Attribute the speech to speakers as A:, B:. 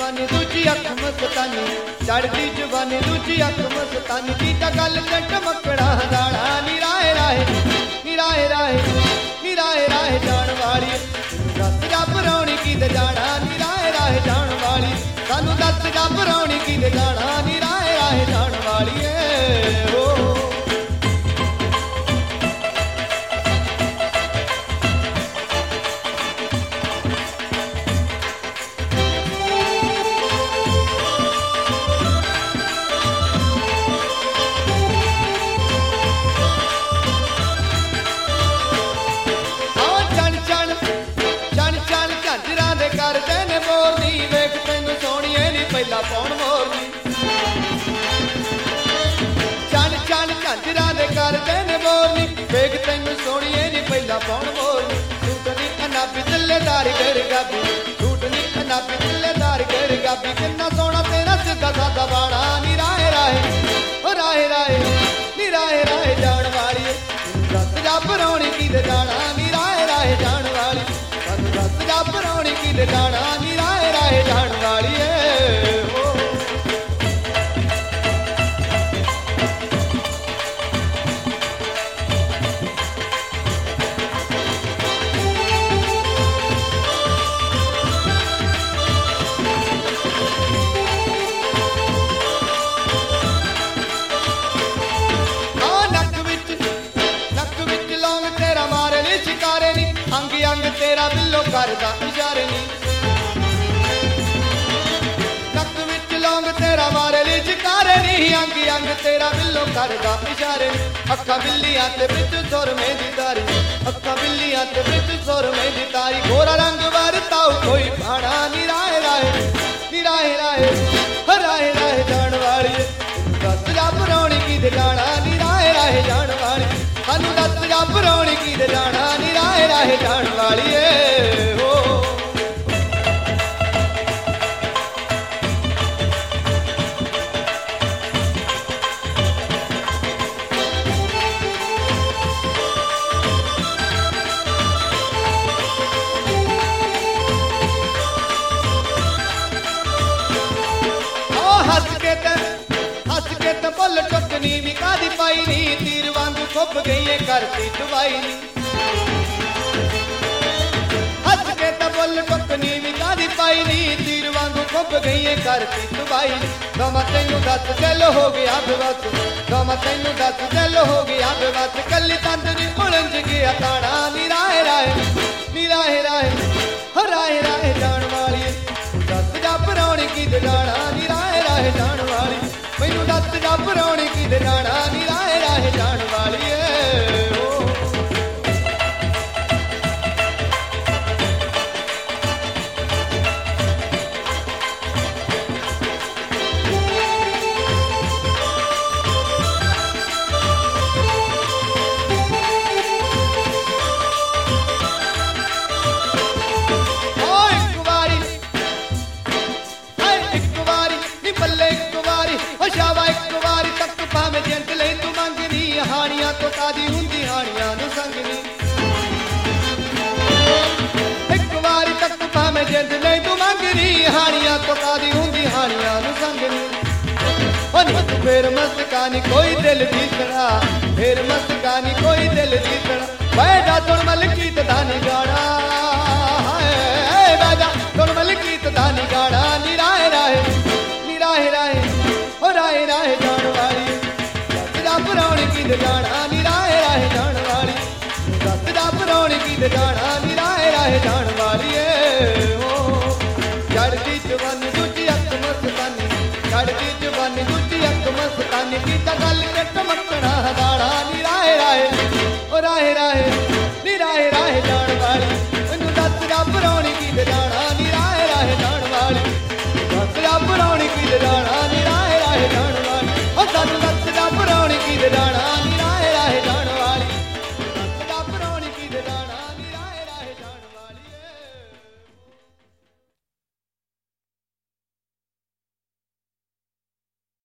A: जवानी दूजी अख मस्तानी, चढ़ती जवानी दूजी अख मस्तानी, की गल ते टमकड़ा दाड़ा नी राहे राहे नी राहे राहे नी राहे राहे जान वाली, दस जा परौनी की दे जाना नी राहे राहे जान वाली, सानू दस जा परौनी की दे जाना नी राहे राहे जान वाली ओ। पौन मोरनी चन चन झांजरा दे करदे ने मोरनी, वेग तैनू सोहणीए नी पहला पौन मोरनी, सूट नी अनाबी दिलेदार कर गाबी, सूट नी अनाबी दिलेदार कर गाबी, किन्ना सोहना तेरा सीधा सादा बाणा नी राहे राहे ओ राहे राहे नी राहे राहे जान वाली, दस जा परौनी की दे जाना नी राहे राहे जान वाली, दस जा परौनी की दे जाना नी राहे राहे जान वाली तेरा बिल्लो करदा इशारे नी, नक विच लौंग तेरा मारे ली शिकारे नी, अंग अंग तेरा बिल्लो करदा इशारे नी, अखा बिल्लियां ते विच सुर में दी तारी, अखा बिल्लियां ते विच सुर में दी तारी, गोरा रंग वरताओ कोई भाड़ा नी राहे राहे नी राहे राहे राहे राहे जान वाली, दस जा परौनी की दे जाना नी राहे राहे जान वाली, सानू दस जा परौनी की दे जाना नी राहे राहे जान वाली हो। हस के ते भुल चुकनी भी कादी पाई नी, तीर वांगू खुब गई करती दवाई नी, हस के ते भुल चुकनी भी कादी पाई नी, तीर वांगू खुब गई करती दवाई नी, दमा तैनू दस दिल हो गया बेबस, दमा तैनू दस दिल हो गया बेबस, कली तंदरी उलझ गया ताना नी राहे राहे नी राहे राहे राहे राहे जान वाली, दस जा परौनी की दे जाना नी राहे राहे जान वाली, मैनू दस जा परौनी की दे जाना नी राहे राहे जान वाली ओ। हानियां तो कादी हुंदी हानियां नु संगनी, एक बारी तक भावें जिंद नहीं तू मंगनी, हानियां तो कादी हुंदी हानियां नु संगनी, फिर मस्कानी कोई दिल जीतना, फिर मस्कानी कोई दिल जीतना, बैठा तुण मलकीत दानी गाना, बैठा तुण मलकीत दानी गाना नी राहे राहे नी राहे राहे ओ राहे राहे जान वाली, परौनी की दे जाना नी राहे राहे जान वाली, दस जा परौनी की दे जाना नी राहे राहे जान वाली ओ। चढ़ती जवानी दूजी अख मस्तानी, चढ़ती जवानी दूजी अख मस्तानी, की गल ते टमकड़ा दाड़ा नी